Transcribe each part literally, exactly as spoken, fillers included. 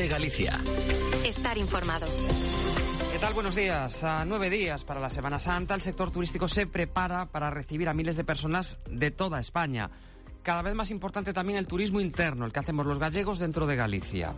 COPE Galicia. Estar informado. ¿Qué tal? Buenos días. A nueve días para la Semana Santa, el sector turístico se prepara para recibir a miles de personas de toda España. Cada vez más importante también el turismo interno, el que hacemos los gallegos dentro de Galicia.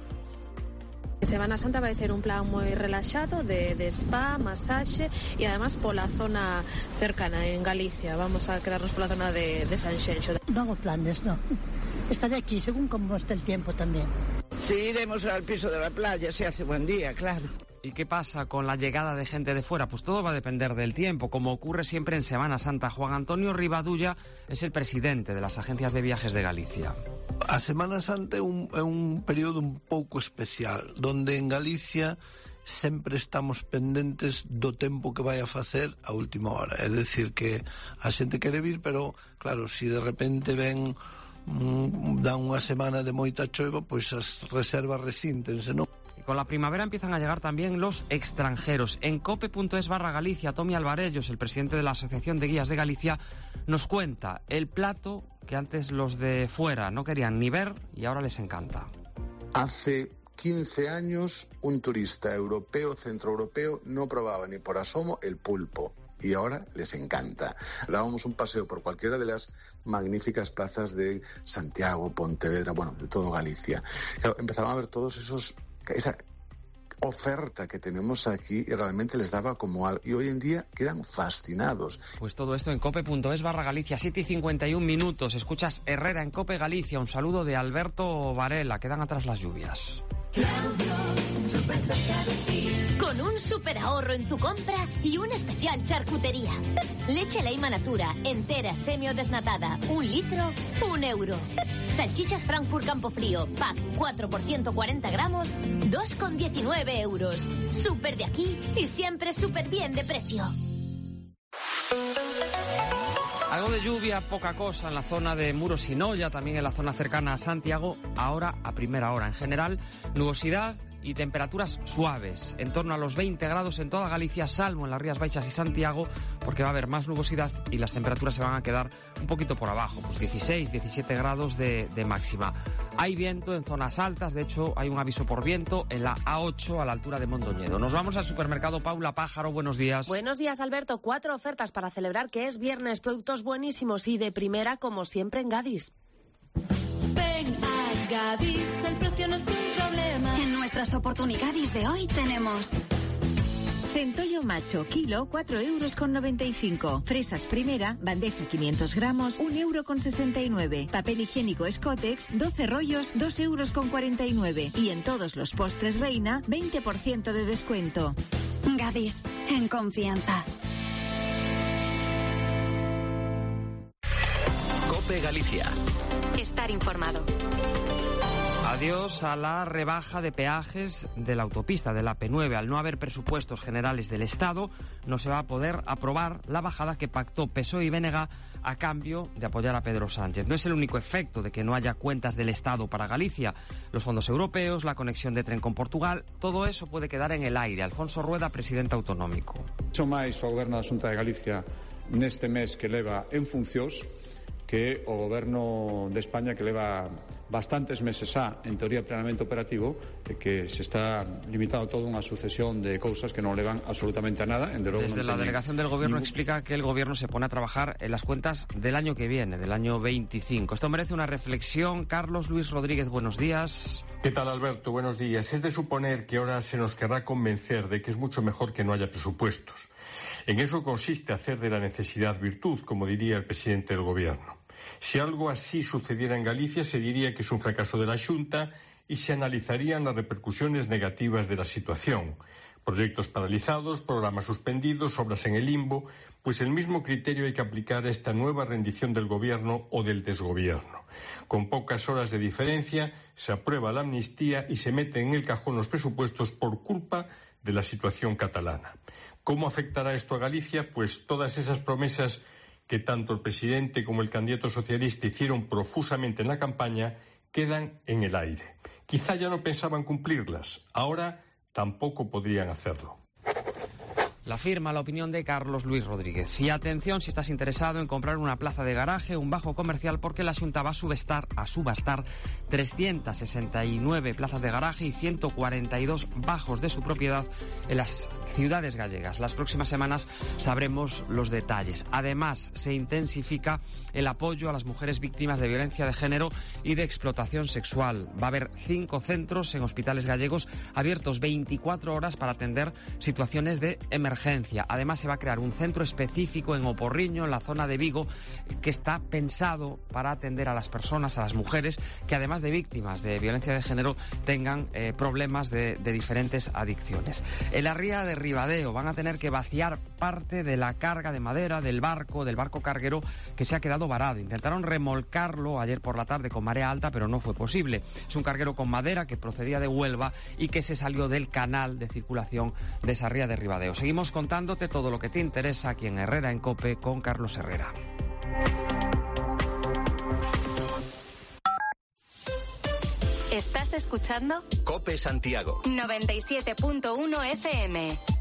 Semana Santa vai ser un plan moi relaxado de, de spa, masaxe e además pola zona cercana en Galicia. Vamos a quedarnos pola zona de, de Sanxenxo. No hago planes, no. Estaré aquí según como esté el tiempo también. Sí, iremos al piso de la playa si hace buen día, claro. ¿Y qué pasa con la llegada de gente de fuera? Pues todo va a depender del tiempo, como ocurre siempre en Semana Santa. Juan Antonio Rivadulla es el presidente de las agencias de viajes de Galicia. A Semana Santa é un, é un período un pouco especial, donde en Galicia sempre estamos pendentes do tempo que vai a facer a última hora. É dicir que a xente quere vir, pero claro, se si de repente ven mm, dan unha semana de moita choiva, pois as reservas resíntense, non? Y con la primavera empiezan a llegar también los extranjeros. En cope.es barra Galicia, Tomi Alvarellos, el presidente de la Asociación de Guías de Galicia, nos cuenta el plato que antes los de fuera no querían ni ver y ahora les encanta. Hace quince años un turista europeo, centroeuropeo, no probaba ni por asomo el pulpo. Y ahora les encanta. Dábamos un paseo por cualquiera de las magníficas plazas de Santiago, Pontevedra, bueno, de todo Galicia. Claro, empezaban a ver todos esos... esa oferta que tenemos aquí y realmente les daba como algo. Y hoy en día quedan fascinados. Pues todo esto en cope.es barra Galicia, siete y cincuenta y un minutos. Escuchas Herrera en Cope Galicia. Un saludo de Alberto Varela. Quedan atrás las lluvias. Claudio, súper cerca de ti. Con un super ahorro en tu compra y un especial charcutería. Leche Leima Natura, entera, semi o desnatada, un litro, un euro. Salchichas Frankfurt Campofrío, pack cuatro por ciento cuarenta gramos, dos con diecinueve euros. Súper de aquí y siempre súper bien de precio. Algo de lluvia, poca cosa en la zona de Muros y Noya, también en la zona cercana a Santiago, ahora a primera hora. En general, nubosidad y temperaturas suaves, en torno a los veinte grados en toda Galicia, salvo en las Rías Baixas y Santiago, porque va a haber más nubosidad y las temperaturas se van a quedar un poquito por abajo, pues dieciséis, diecisiete grados de, de máxima. Hay viento en zonas altas, de hecho hay un aviso por viento en la A ocho a la altura de Mondoñedo. Nos vamos al supermercado Paula Pájaro, buenos días. Buenos días, Alberto. Cuatro ofertas para celebrar que es viernes, productos buenísimos y de primera, como siempre en Gadis. Ven a Gadis, el precio no es un problema. En nuestras oportunidades de hoy tenemos centollo macho, kilo, cuatro euros con noventa y cinco. Fresas primera, bandeja quinientos gramos, un euro con sesenta y nueve. Papel higiénico Scotex, doce rollos, dos euros con cuarenta y nueve. Y en todos los postres Reina, veinte por ciento de descuento. Gadis, en confianza. COPE Galicia. Estar informado. Adiós a la rebaja de peajes de la autopista de la P nueve. Al no haber presupuestos generales del Estado, no se va a poder aprobar la bajada que pactó P S O E y B N G a cambio de apoyar a Pedro Sánchez. No es el único efecto de que no haya cuentas del Estado para Galicia. Los fondos europeos, la conexión de tren con Portugal, todo eso puede quedar en el aire. Alfonso Rueda, presidente autonómico. Mucho máis o Goberno da Xunta de Galicia neste mes que leva en funcións que o Goberno de España, que leva bastantes meses xa, en teoría plenamente operativo, e que se está limitado toda unha sucesión de cousas que non levan absolutamente a nada. En de logo Desde non la delegación del Gobierno ningún... explica que el Gobierno se pone a trabajar en las cuentas del año que viene, del año veinticinco. Esto merece una reflexión. Carlos Luis Rodríguez, buenos días. ¿Qué tal, Alberto? Buenos días. Es de suponer que ahora se nos querrá convencer de que es mucho mejor que no haya presupuestos. En eso consiste hacer de la necesidad virtud, como diría el presidente del Gobierno. Si algo así sucediera en Galicia, se diría que es un fracaso de la Xunta y se analizarían las repercusiones negativas de la situación. Proyectos paralizados, programas suspendidos, obras en el limbo, pues el mismo criterio hay que aplicar a esta nueva rendición del Gobierno o del desgobierno. Con pocas horas de diferencia, se aprueba la amnistía y se mete en el cajón los presupuestos por culpa de la situación catalana. ¿Cómo afectará esto a Galicia? Pues todas esas promesas que tanto el presidente como el candidato socialista hicieron profusamente en la campaña quedan en el aire. Quizá ya no pensaban cumplirlas, ahora tampoco podrían hacerlo. La firma la opinión de Carlos Luis Rodríguez. Y atención si estás interesado en comprar una plaza de garaje, un bajo comercial, porque la Xunta va a subastar, a subastar trescientas sesenta y nueve plazas de garaje y ciento cuarenta y dos bajos de su propiedad en las ciudades gallegas. Las próximas semanas sabremos los detalles. Además, se intensifica el apoyo a las mujeres víctimas de violencia de género y de explotación sexual. Va a haber cinco centros en hospitales gallegos abiertos veinticuatro horas para atender situaciones de emergencia. Además, se va a crear un centro específico en Oporriño, en la zona de Vigo, que está pensado para atender a las personas, a las mujeres, que además de víctimas de violencia de género tengan eh, problemas de, de diferentes adicciones. En la ría de Ribadeo van a tener que vaciar parte de la carga de madera del barco, del barco carguero que se ha quedado varado. Intentaron remolcarlo ayer por la tarde con marea alta, pero no fue posible. Es un carguero con madera que procedía de Huelva y que se salió del canal de circulación de esa ría de Ribadeo. Seguimos contándote todo lo que te interesa aquí en Herrera en COPE con Carlos Herrera. ¿Estás escuchando? COPE Santiago noventa y siete punto uno F M.